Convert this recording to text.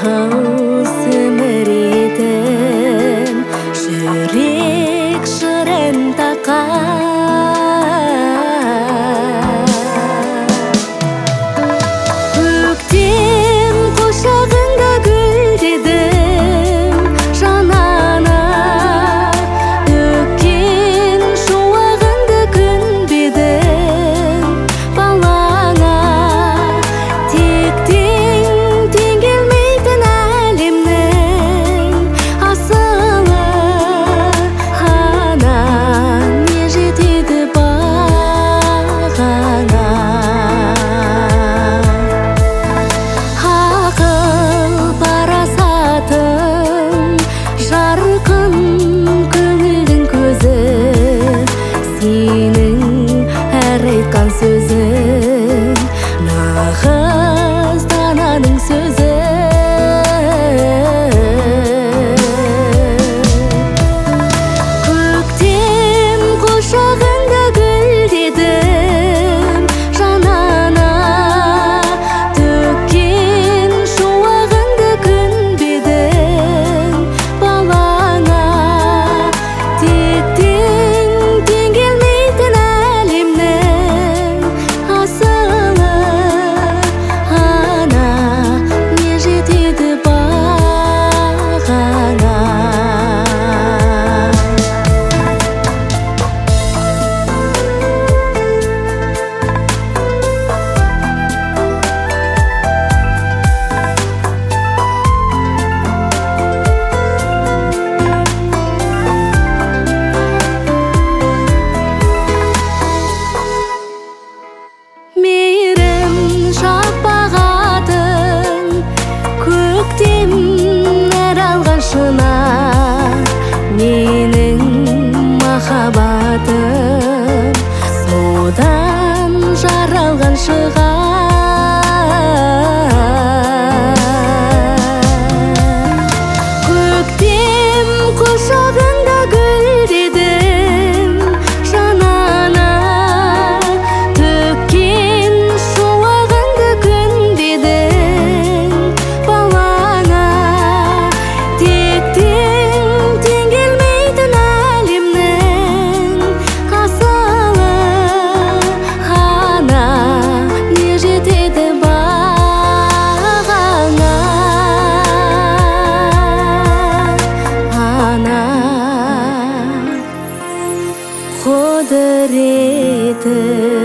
сіміретін жүрек шырын көктем құшағында гүлдедім жанана төккен шуағыңды күнбедім балаңа тектен тең келмейтін әлемнің асылы анан не жетеді бағаңа ақыл парасатың жарқын көңілдің көзі сенің әр айтқан сөзің нағыз дананың сөзі көктем құшағында гүлдедім жанана төккен шуағыңды күнбедім балаңа тектен тең келмейтін әлемнің асылы ана не жетеді бағаңа мейірім шапағатын көктем әр алған шынар менің махаббатым содан жаралған шығар көктем құшағында гүлдедім жанана төккен шуағыңды күнбедім балаңа тектен тең келмейтін әлемнің асылы ана не жетеді бағаңа ана құдіреті